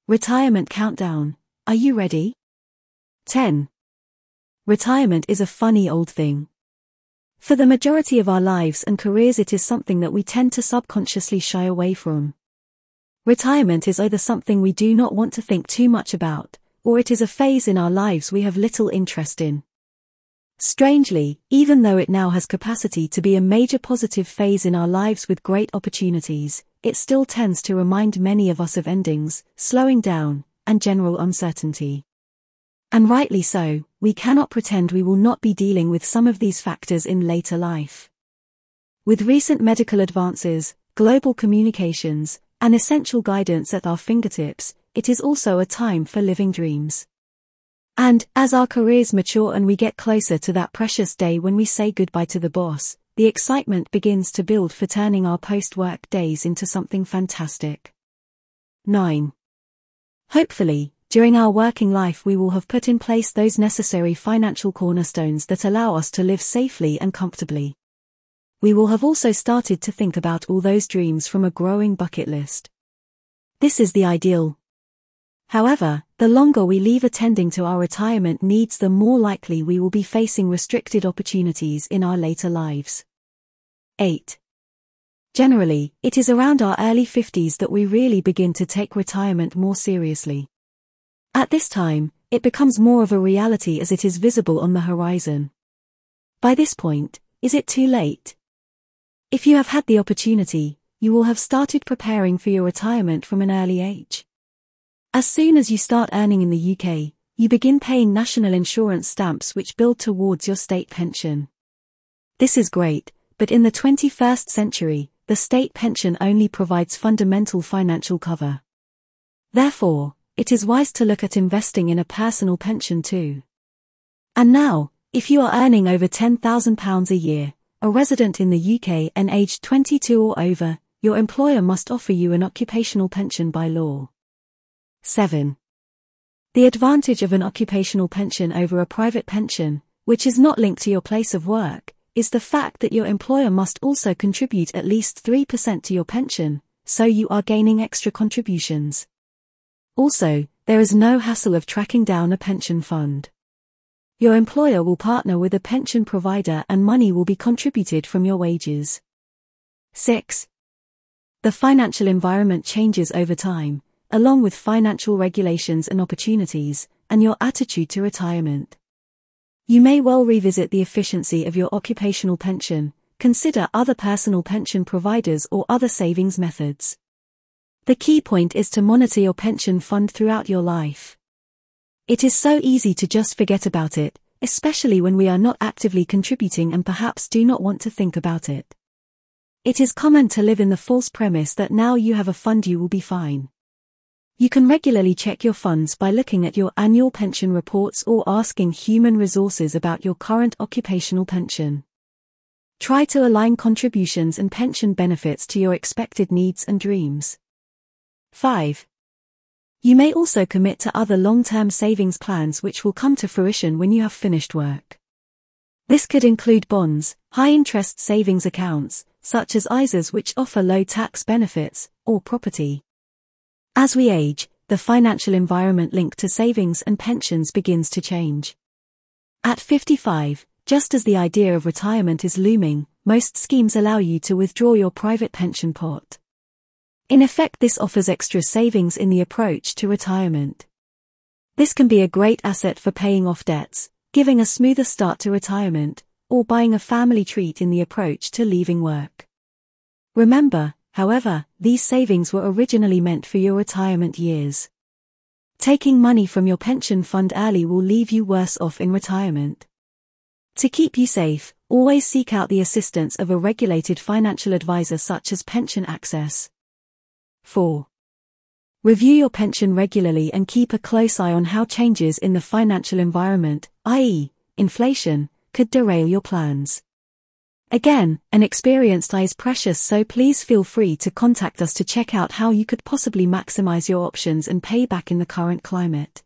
Retirement countdown. Are you ready? 10. Retirement is a funny old thing. For the majority of our lives and careers, it is something that we tend to subconsciously shy away from. Retirement is either something we do not want to think too much about, or it is a phase in our lives we have little interest in. Strangely, even though it now has capacity to be a major positive phase in our lives with great opportunities, it still tends to remind many of us of endings, slowing down, and general uncertainty. And rightly so, we cannot pretend we will not be dealing with some of these factors in later life. With recent medical advances, global communications, and essential guidance at our fingertips, it is also a time for living dreams. And, as our careers mature and we get closer to that precious day when we say goodbye to the boss, the excitement begins to build for turning our post-work days into something fantastic. 9. Hopefully, during our working life we will have put in place those necessary financial cornerstones that allow us to live safely and comfortably. We will have also started to think about all those dreams from a growing bucket list. This is the ideal. However, the longer we leave attending to our retirement needs, the more likely we will be facing restricted opportunities in our later lives. 8. Generally, it is around our early 50s that we really begin to take retirement more seriously. At this time, it becomes more of a reality as it is visible on the horizon. By this point, is it too late? If you have had the opportunity, you will have started preparing for your retirement from an early age. As soon as you start earning in the UK, you begin paying national insurance stamps which build towards your state pension. This is great, but in the 21st century, the state pension only provides fundamental financial cover. Therefore, it is wise to look at investing in a personal pension too. And now, if you are earning over £10,000 a year, a resident in the UK and aged 22 or over, your employer must offer you an occupational pension by law. 7. The advantage of an occupational pension over a private pension, which is not linked to your place of work, is the fact that your employer must also contribute at least 3% to your pension, so you are gaining extra contributions. Also, there is no hassle of tracking down a pension fund. Your employer will partner with a pension provider and money will be contributed from your wages. 6. The financial environment changes over time, along with financial regulations and opportunities, and your attitude to retirement. You may well revisit the efficiency of your occupational pension, consider other personal pension providers or other savings methods. The key point is to monitor your pension fund throughout your life. It is so easy to just forget about it, especially when we are not actively contributing and perhaps do not want to think about it. It is common to live in the false premise that now you have a fund you will be fine. You can regularly check your funds by looking at your annual pension reports or asking human resources about your current occupational pension. Try to align contributions and pension benefits to your expected needs and dreams. 5. You may also commit to other long-term savings plans which will come to fruition when you have finished work. This could include bonds, high-interest savings accounts, such as ISAs which offer low tax benefits, or property. As we age, the financial environment linked to savings and pensions begins to change. At 55, just as the idea of retirement is looming, most schemes allow you to withdraw your private pension pot. In effect, this offers extra savings in the approach to retirement. This can be a great asset for paying off debts, giving a smoother start to retirement, or buying a family treat in the approach to leaving work. Remember, however, these savings were originally meant for your retirement years. Taking money from your pension fund early will leave you worse off in retirement. To keep you safe, always seek out the assistance of a regulated financial advisor such as Pension Access. 4. Review your pension regularly and keep a close eye on how changes in the financial environment, i.e., inflation, could derail your plans. Again, an experienced eye is precious, so please feel free to contact us to check out how you could possibly maximize your options and pay back in the current climate.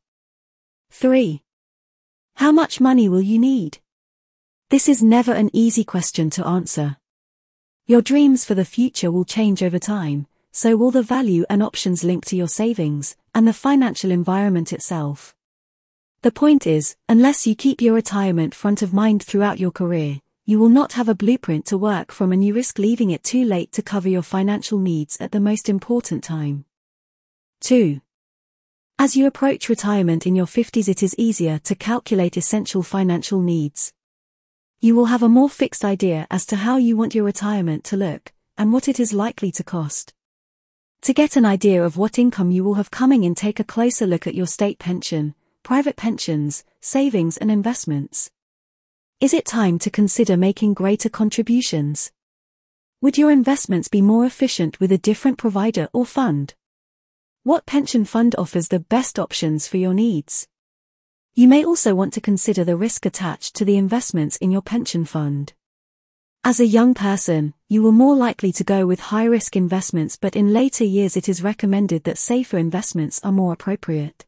3. How much money will you need? This is never an easy question to answer. Your dreams for the future will change over time, so will the value and options linked to your savings, and the financial environment itself. The point is, unless you keep your retirement front of mind throughout your career, you will not have a blueprint to work from and you risk leaving it too late to cover your financial needs at the most important time. 2. As you approach retirement in your 50s, it is easier to calculate essential financial needs. You will have a more fixed idea as to how you want your retirement to look, and what it is likely to cost. To get an idea of what income you will have coming in, take a closer look at your state pension, private pensions, savings and investments. Is it time to consider making greater contributions? Would your investments be more efficient with a different provider or fund? What pension fund offers the best options for your needs? You may also want to consider the risk attached to the investments in your pension fund. As a young person, you were more likely to go with high-risk investments, but in later years it is recommended that safer investments are more appropriate.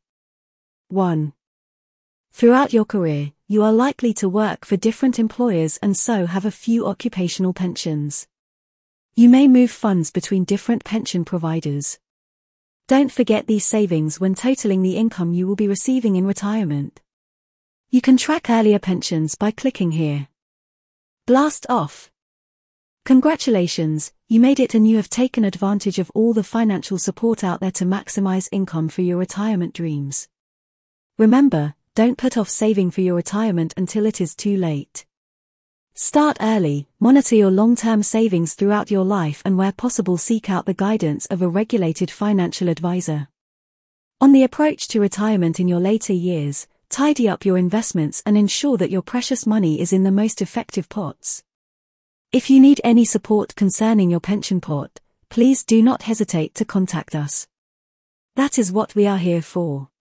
1. Throughout your career, you are likely to work for different employers and so have a few occupational pensions. You may move funds between different pension providers. Don't forget these savings when totaling the income you will be receiving in retirement. You can track earlier pensions by clicking here. Blast off! Congratulations, you made it and you have taken advantage of all the financial support out there to maximize income for your retirement dreams. Remember, don't put off saving for your retirement until it is too late. Start early, monitor your long-term savings throughout your life and where possible seek out the guidance of a regulated financial advisor. On the approach to retirement in your later years, tidy up your investments and ensure that your precious money is in the most effective pots. If you need any support concerning your pension pot, please do not hesitate to contact us. That is what we are here for.